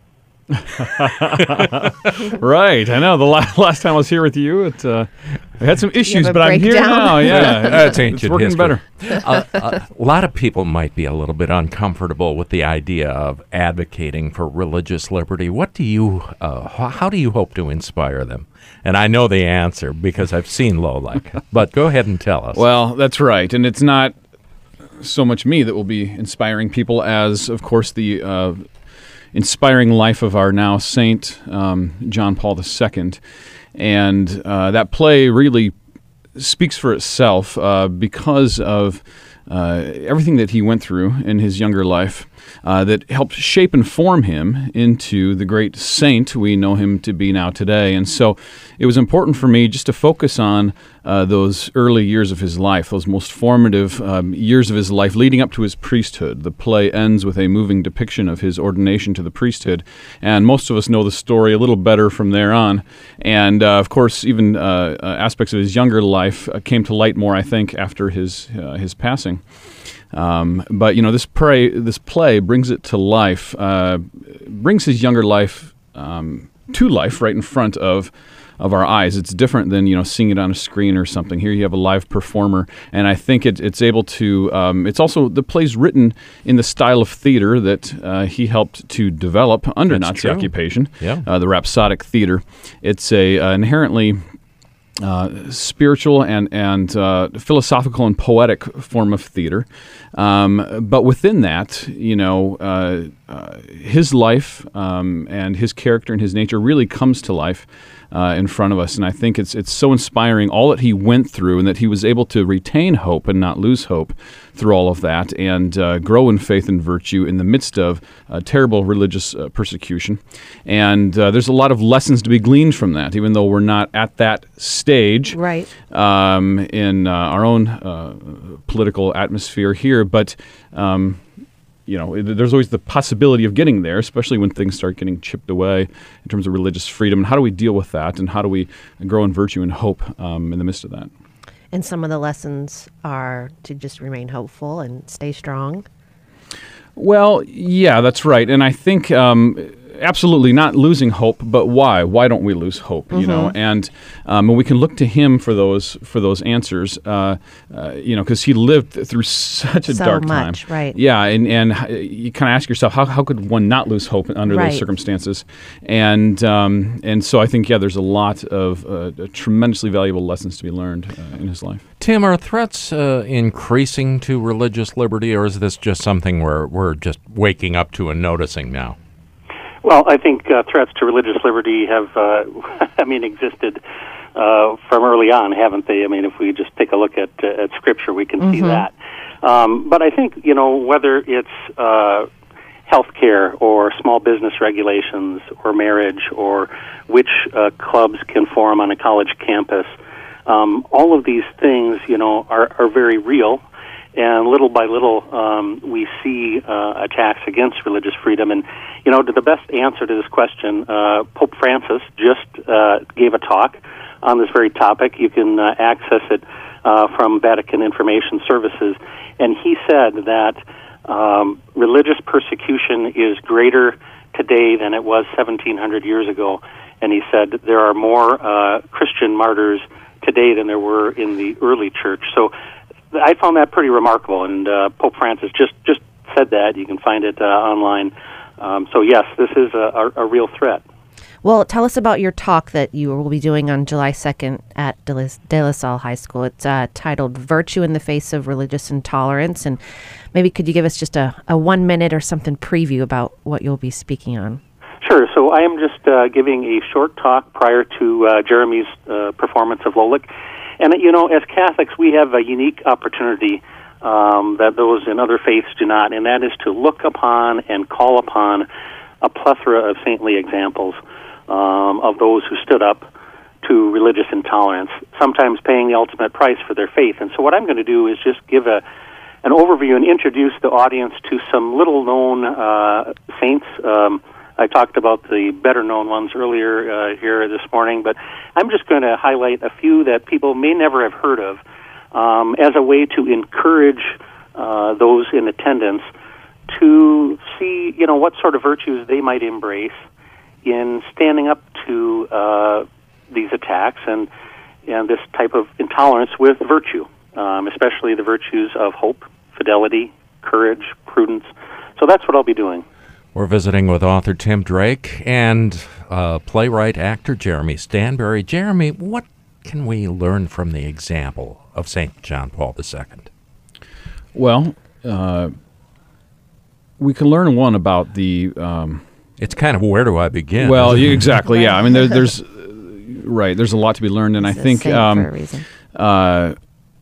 Right, I know. The la- last time I was here with you, it uh, I had some issues, a but I'm here breakdown? now. Yeah, That's it's ancient working history. better. uh, uh, a lot of people might be a little bit uncomfortable with the idea of advocating for religious liberty. What do you, uh, h- how do you hope to inspire them? And I know the answer because I've seen Lowlike, but go ahead and tell us. Well, that's right, and it's not so much me that will be inspiring people as, of course, the uh, inspiring life of our now saint, um, John Paul the Second. And uh, that play really speaks for itself uh, because of uh, everything that he went through in his younger life uh, that helped shape and form him into the great saint we know him to be now today. And so it was important for me just to focus on uh, those early years of his life, those most formative um, years of his life leading up to his priesthood. The play ends with a moving depiction of his ordination to the priesthood, and most of us know the story a little better from there on. And uh, of course, even uh, uh, aspects of his younger life uh, came to light more, I think, after his uh, his passing. Um, but you know, this play, this play brings it to life, uh, brings his younger life um, to life right in front of of our eyes. It's different than, you know, seeing it on a screen or something. Here you have a live performer, and I think it, it's able to. Um, it's also the play's written in the style of theater that uh, he helped to develop under That's Nazi true. occupation. Yeah. Uh, the rhapsodic theater. It's a uh, inherently Uh, spiritual and and uh, philosophical and poetic form of theater, um, but within that, you know, uh, uh, his life um, and his character and his nature really comes to life uh, in front of us, and I think it's it's so inspiring all that he went through, and that he was able to retain hope and not lose hope through all of that, and uh, grow in faith and virtue in the midst of uh, terrible religious uh, persecution. And uh, there's a lot of lessons to be gleaned from that, even though we're not at that stage Right. um, in uh, our own uh, political atmosphere here. But um, you know, it- there's always the possibility of getting there, especially when things start getting chipped away in terms of religious freedom. And how do we deal with that? And how do we grow in virtue and hope um, in the midst of that? And some of the lessons are to just remain hopeful and stay strong. Well, yeah, that's right. And I think um, absolutely not losing hope, but why? Why don't we lose hope? You know, and um, we can look to him for those for those answers. Uh, uh, you know, because he lived th- through such a So dark much, time. right. Yeah, and and h- you kind of ask yourself, how how could one not lose hope under Right. those circumstances? And um, and so I think yeah, there's a lot of uh, tremendously valuable lessons to be learned uh, in his life. Tim, are threats uh, increasing to religious liberty, or is this just something we're, we're just waking up to and noticing now? Well, I think uh, threats to religious liberty have, uh, I mean, existed uh, from early on, haven't they? I mean, if we just take a look at uh, at Scripture, we can see that. Um, but I think, you know, whether it's uh, healthcare or small business regulations or marriage or which uh, clubs can form on a college campus, um, all of these things, you know, are, are very real. and little by little, um, we see uh, attacks against religious freedom. And, you know, the best answer to this question, uh, Pope Francis just uh, gave a talk on this very topic. You can uh, access it uh, from Vatican Information Services. And he said that um, religious persecution is greater today than it was seventeen hundred years ago. And he said there are more uh, Christian martyrs today than there were in the early church. So I found that pretty remarkable, and uh, Pope Francis just, just said that. You can find it uh, online. Um, so, yes, this is a, a, a real threat. Well, tell us about your talk that you will be doing on July second at De La, De La Salle High School. It's uh, titled Virtue in the Face of Religious Intolerance, and maybe could you give us just a, a one minute or something preview about what you'll be speaking on? Sure. So I am just uh, giving a short talk prior to uh, Jeremy's uh, performance of Lolik. And, you know, as Catholics, we have a unique opportunity um, that those in other faiths do not, and that is to look upon and call upon a plethora of saintly examples um, of those who stood up to religious intolerance, sometimes paying the ultimate price for their faith. And so what I'm going to do is just give a an overview and introduce the audience to some little-known uh, saints. Um, I talked about the better-known ones earlier uh, here this morning, but I'm just going to highlight a few that people may never have heard of um, as a way to encourage uh, those in attendance to see, you know, what sort of virtues they might embrace in standing up to uh, these attacks and and this type of intolerance with virtue, um, especially the virtues of hope, fidelity, courage, prudence. So that's what I'll be doing. We're visiting with author Tim Drake and uh, playwright actor Jeremy Stanbury. Jeremy, what can we learn from the example of Saint John Paul the Second? Well, uh, we can learn one about the... Um, it's kind of where do I begin? Well, you, exactly, yeah. I mean, there, there's... Right, there's a lot to be learned, and He's I think... Um, for a reason. Uh,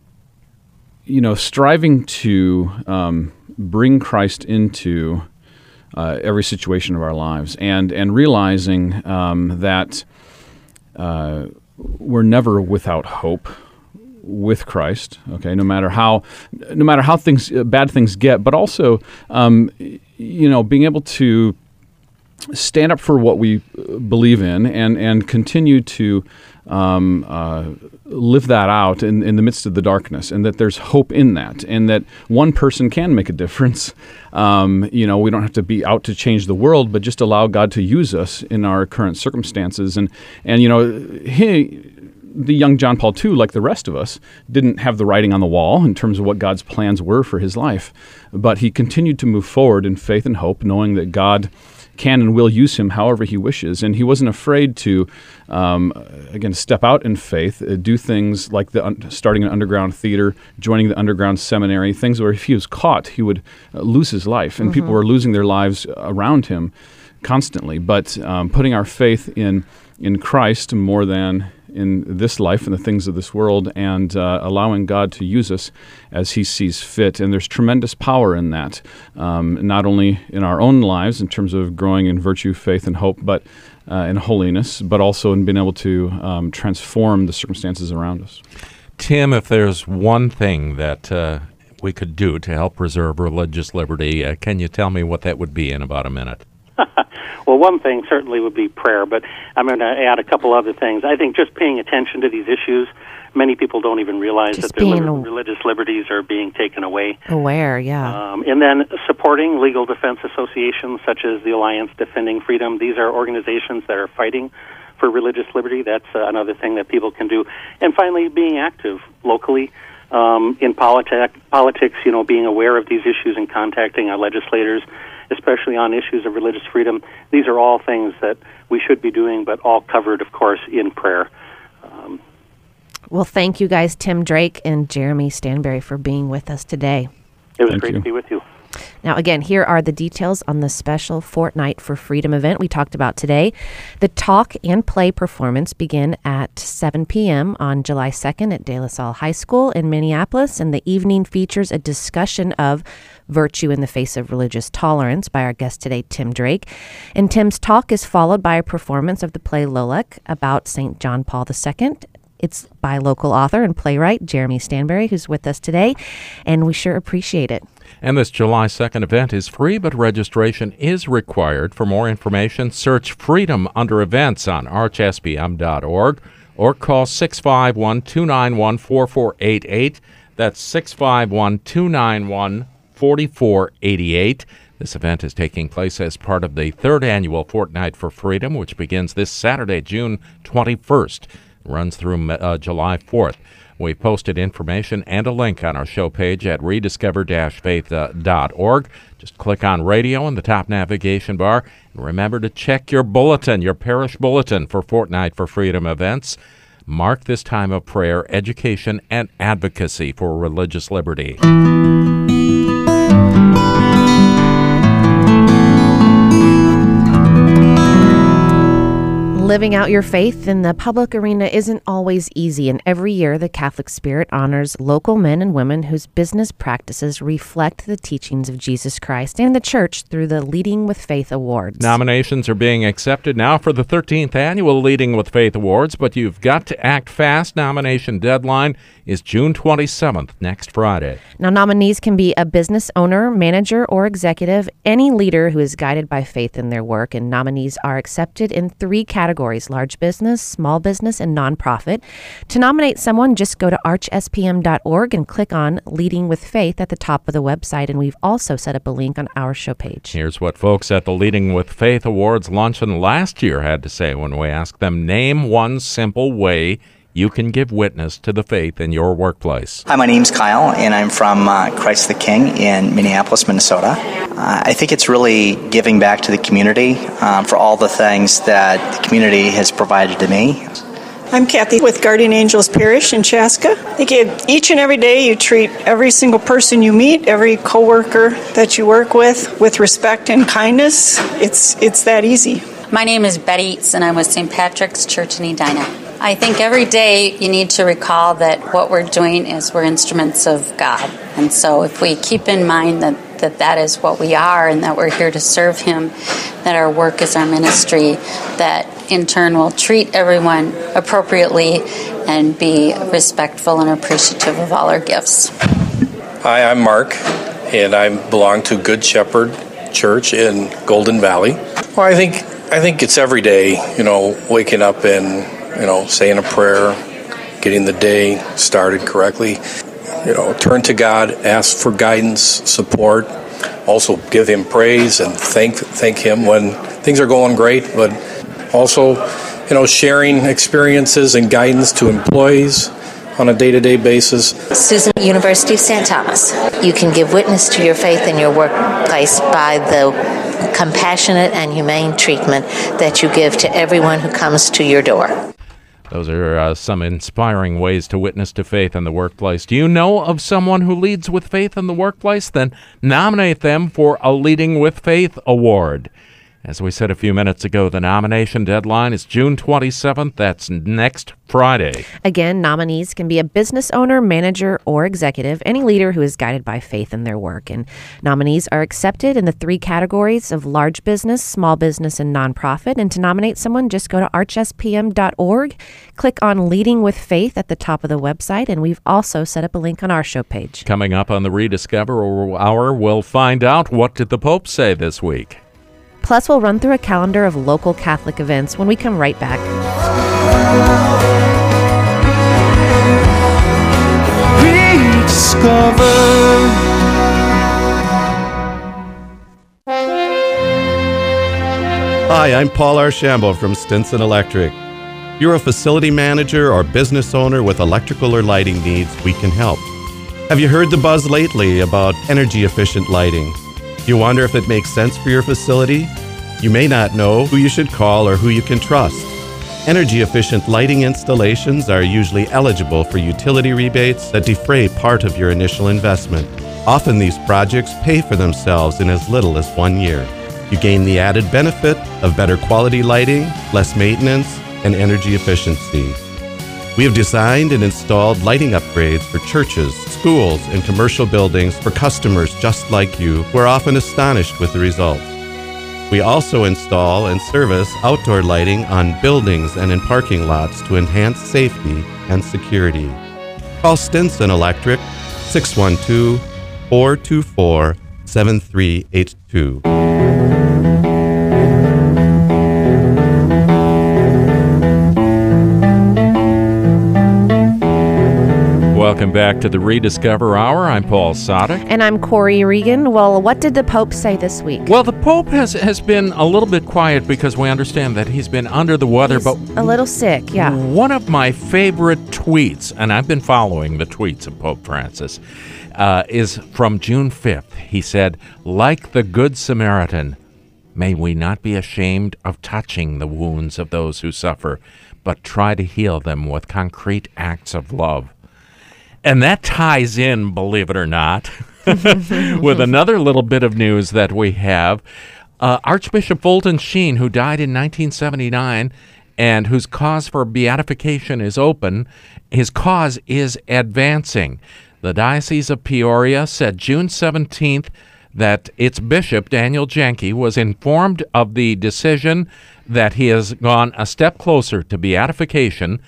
you know, striving to um, bring Christ into... Uh, every situation of our lives, and and realizing um, that uh, we're never without hope with Christ. Okay, no matter how, no matter how things uh, bad things get, but also, um, you know, being able to stand up for what we believe in, and and continue to um, uh, live that out in, in the midst of the darkness, and that there's hope in that, and that one person can make a difference. Um, you know, we don't have to be out to change the world, but just allow God to use us in our current circumstances. And, and you know, he, the young John Paul the Second, like the rest of us, didn't have the writing on the wall in terms of what God's plans were for his life. But he continued to move forward in faith and hope, knowing that God can and will use him however he wishes. And he wasn't afraid to, um, again, step out in faith, uh, do things like the un- starting an underground theater, joining the underground seminary, things where if he was caught, he would uh, lose his life. And mm-hmm. people were losing their lives around him constantly. But um, putting our faith in in Christ more than in this life and the things of this world, and uh, allowing God to use us as he sees fit. And there's tremendous power in that, um, not only in our own lives in terms of growing in virtue, faith, and hope, but uh, in holiness, but also in being able to um, transform the circumstances around us. Tim, if there's one thing that uh, we could do to help preserve religious liberty, uh, can you tell me what that would be in about a minute? Well, one thing certainly would be prayer, but I'm going to add a couple other things. I think just paying attention to these issues, many people don't even realize just that their being li- religious liberties are being taken away. Aware, yeah. Um, and then supporting legal defense associations such as the Alliance Defending Freedom. These are organizations that are fighting for religious liberty. That's uh, another thing that people can do. And finally, being active locally um, in politi- politics, you know, being aware of these issues and contacting our legislators, especially on issues of religious freedom. These are all things that we should be doing, but all covered, of course, in prayer. Um, well, thank you guys, Tim Drake and Jeremy Stanbury, for being with us today. It was Thank great you. to be with you. Now, again, here are the details on the special Fortnight for Freedom event we talked about today. The talk and play performance begin at seven p.m. on July second at De La Salle High School in Minneapolis, and the evening features a discussion of virtue in the face of religious tolerance by our guest today, Tim Drake. And Tim's talk is followed by a performance of the play Lolik about Saint John Paul the Second. It's by local author and playwright Jeremy Stanberry, who's with us today, and we sure appreciate it. And this July second event is free, but registration is required. For more information, search Freedom under events on arch s p m dot org or call six five one, two nine one, four four eight eight. That's six five one, two nine one, four four eight eight. This event is taking place as part of the third annual Fortnight for Freedom, which begins this Saturday, June twenty-first. It runs through uh, July fourth. We've posted information and a link on our show page at rediscover dash faith dot org. Just click on radio in the top navigation bar. And remember to check your bulletin, your parish bulletin, for Fortnight for Freedom events. Mark this time of prayer, education, and advocacy for religious liberty. Living out your faith in the public arena isn't always easy, and every year the Catholic Spirit honors local men and women whose business practices reflect the teachings of Jesus Christ and the Church through the Leading with Faith Awards. Nominations are being accepted now for the thirteenth annual Leading with Faith Awards, but you've got to act fast. Nomination deadline is June twenty-seventh, next Friday. Now, nominees can be a business owner, manager, or executive, any leader who is guided by faith in their work, and nominees are accepted in three categories: large business, small business, and nonprofit. To nominate someone, just go to arch s p m dot org and click on Leading with Faith at the top of the website, and we've also set up a link on our show page. Here's what folks at the Leading with Faith Awards luncheon last year had to say when we asked them, name one simple way you can give witness to the faith in your workplace. Hi, my name's Kyle, and I'm from uh, Christ the King in Minneapolis, Minnesota. Uh, I think it's really giving back to the community um, for all the things that the community has provided to me. I'm Kathy with Guardian Angels Parish in Chaska. I think it, each and every day you treat every single person you meet, every coworker that you work with, with respect and kindness. It's it's that easy. My name is Betty Eats, and I'm with Saint Patrick's Church in Edina. I think every day you need to recall that what we're doing is we're instruments of God. And so if we keep in mind that, that that is what we are and that we're here to serve Him, that our work is our ministry, that in turn we'll treat everyone appropriately and be respectful and appreciative of all our gifts. Hi, I'm Mark, and I belong to Good Shepherd Church in Golden Valley. Well, I think I think it's every day, you know, waking up and you know, saying a prayer, getting the day started correctly. You know, turn to God, ask for guidance, support. Also give Him praise and thank thank Him when things are going great. But also, you know, sharing experiences and guidance to employees on a day-to-day basis. Susan, University of Saint Thomas. You can give witness to your faith in your workplace by the compassionate and humane treatment that you give to everyone who comes to your door. Those are uh, some inspiring ways to witness to faith in the workplace. Do you know of someone who leads with faith in the workplace? Then nominate them for a Leading with Faith award. As we said a few minutes ago, the nomination deadline is June twenty-seventh. That's next Friday. Again, nominees can be a business owner, manager, or executive, any leader who is guided by faith in their work. And nominees are accepted in the three categories of large business, small business, and nonprofit. And to nominate someone, just go to arch s p m dot org, click on Leading with Faith at the top of the website, and we've also set up a link on our show page. Coming up on the Rediscover Hour, we'll find out what did the Pope say this week. Plus, we'll run through a calendar of local Catholic events when we come right back. Rediscover. Hi, I'm Paul Archambault from Stinson Electric. If you're a facility manager or business owner with electrical or lighting needs, we can help. Have you heard the buzz lately about energy-efficient lighting? You wonder if it makes sense for your facility? You may not know who you should call or who you can trust. Energy-efficient lighting installations are usually eligible for utility rebates that defray part of your initial investment. Often these projects pay for themselves in as little as one year. You gain the added benefit of better quality lighting, less maintenance, and energy efficiency. We have designed and installed lighting upgrades for churches, schools, and commercial buildings for customers just like you, who are often astonished with the results. We also install and service outdoor lighting on buildings and in parking lots to enhance safety and security. Call Stinson Electric six one two, four two four, seven three eight two. Welcome back to the Rediscover Hour. I'm Paul Sadek. And I'm Corey Regan. Well, what did the Pope say this week? Well, the Pope has, has been a little bit quiet because we understand that he's been under the weather. He's but a little sick, yeah. One of my favorite tweets, and I've been following the tweets of Pope Francis, uh, is from June fifth. He said, like the Good Samaritan, may we not be ashamed of touching the wounds of those who suffer, but try to heal them with concrete acts of love. And that ties in, believe it or not, with another little bit of news that we have. Uh, Archbishop Fulton Sheen, who died in nineteen seventy-nine and whose cause for beatification is open, his cause is advancing. The Diocese of Peoria said June seventeenth that its bishop, Daniel Janke, was informed of the decision that he has gone a step closer to beatification.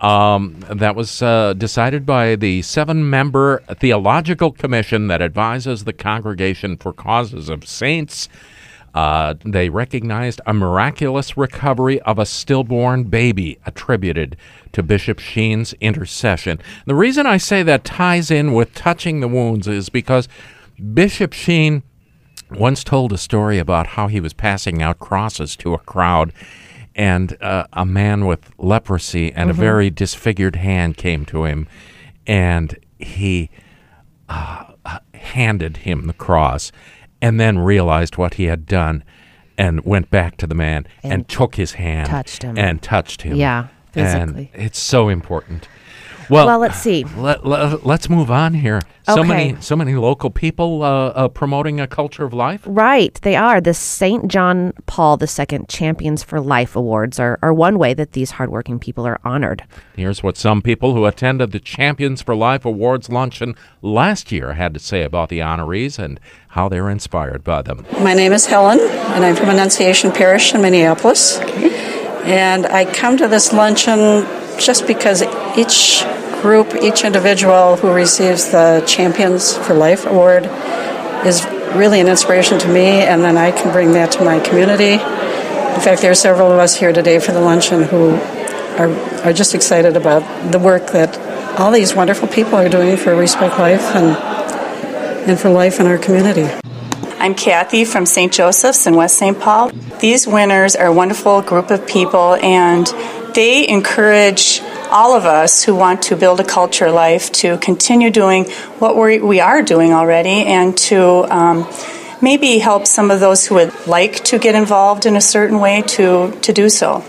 Um, that was uh, decided by the seven-member theological commission that advises the Congregation for Causes of Saints. Uh, they recognized a miraculous recovery of a stillborn baby attributed to Bishop Sheen's intercession. The reason I say that ties in with touching the wounds is because Bishop Sheen once told a story about how he was passing out crosses to a crowd, and uh, a man with leprosy and mm-hmm. a very disfigured hand came to him, and he uh, handed him the cross, and then realized what he had done, and went back to the man and, and took his hand, touched him, and touched him. Yeah, physically. And it's so important. Well, well, let's see. Let, let, let's move on here. So Okay. many, so many local people uh, uh, promoting a culture of life. Right, they are. The Saint John Paul the Second Champions for Life Awards are, are one way that these hardworking people are honored. Here's what some people who attended the Champions for Life Awards luncheon last year had to say about the honorees and how they're inspired by them. My name is Helen, and I'm from Annunciation Parish in Minneapolis. And I come to this luncheon just because each group, each individual who receives the Champions for Life Award is really an inspiration to me, and then I can bring that to my community. In fact, there are several of us here today for the luncheon who are, are just excited about the work that all these wonderful people are doing for Respect Life and, and for life in our community. I'm Kathy from Saint Joseph's in West Saint Paul. These winners are a wonderful group of people, and they encourage all of us who want to build a culture life to continue doing what we we are doing already, and to um, maybe help some of those who would like to get involved in a certain way to, to do so.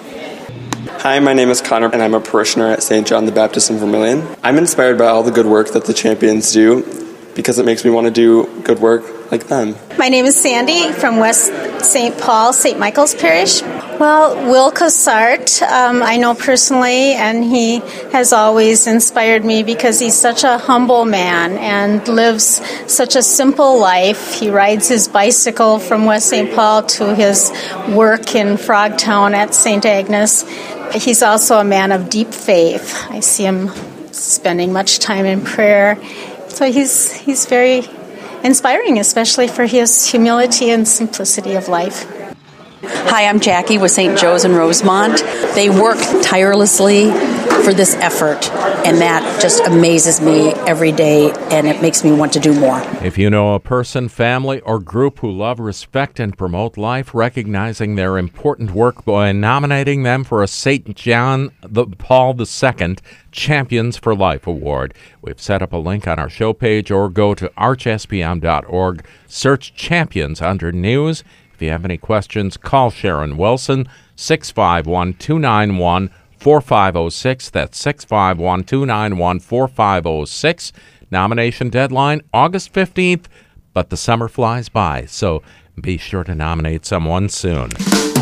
Hi, my name is Connor, and I'm a parishioner at Saint John the Baptist in Vermilion. I'm inspired by all the good work that the champions do because it makes me want to do good work like them. My name is Sandy from West Saint Paul, Saint Michael's Parish. Well, Will Cossart, um, I know personally, and he has always inspired me because he's such a humble man and lives such a simple life. He rides his bicycle from West Saint Paul to his work in Frogtown at Saint Agnes. He's also a man of deep faith. I see him spending much time in prayer. So he's he's very inspiring, especially for his humility and simplicity of life. Hi, I'm Jackie with Saint Joe's in Rosemont. They work tirelessly for this effort, and that just amazes me every day, and it makes me want to do more. If you know a person, family, or group who love, respect, and promote life, recognizing their important work by nominating them for a Saint John the Paul the Second Champions for Life Award. We've set up a link on our show page, or go to arch s p m dot org, search Champions under News. If you have any questions, call Sharon Wilson, six five one, two nine one, four five zero six. That's six five one, two nine one, four five zero six. Nomination deadline, August fifteenth, but the summer flies by, so be sure to nominate someone soon.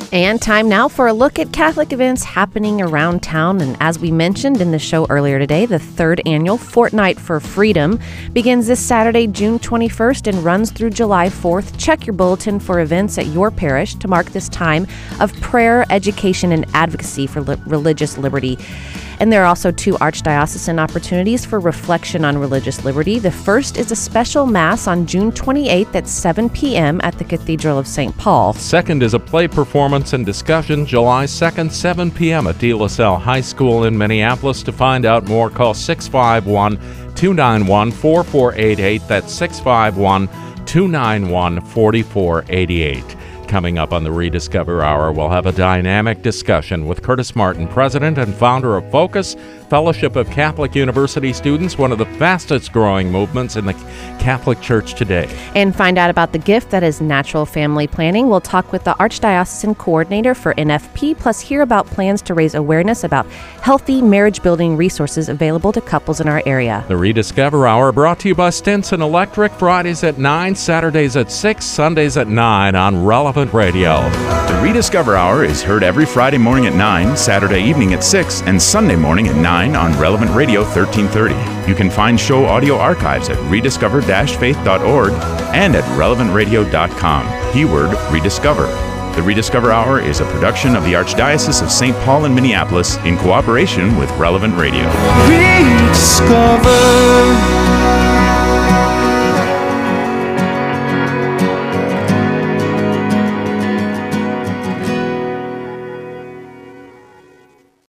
And time now for a look at Catholic events happening around town. And as we mentioned in the show earlier today, the third annual Fortnight for Freedom begins this Saturday, June twenty-first, and runs through July fourth. Check your bulletin for events at your parish to mark this time of prayer, education, and advocacy for li- religious liberty. And there are also two archdiocesan opportunities for reflection on religious liberty. The first is a special Mass on June twenty-eighth at seven p.m. at the Cathedral of Saint Paul. Second is a play performance and discussion July second, seven p.m. at De La Salle High School in Minneapolis. To find out more, call six five one, two nine one, four four eight eight. That's six five one, two nine one, four four eight eight. Coming up on the Rediscover Hour, we'll have a dynamic discussion with Curtis Martin, president and founder of Focus, Fellowship of Catholic University Students, one of the fastest growing movements in the Catholic Church today. And find out about the gift that is natural family planning. We'll talk with the Archdiocesan Coordinator for N F P, plus hear about plans to raise awareness about healthy marriage-building resources available to couples in our area. The Rediscover Hour brought to you by Stinson Electric, Fridays at nine, Saturdays at six, Sundays at nine on Relevant Radio. The Rediscover Hour is heard every Friday morning at nine, Saturday evening at six, and Sunday morning at nine on Relevant Radio thirteen thirty. You can find show audio archives at rediscover dash faith dot org and at relevant radio dot com. Keyword Rediscover. The Rediscover Hour is a production of the Archdiocese of Saint Paul in Minneapolis in cooperation with Relevant Radio. Rediscover.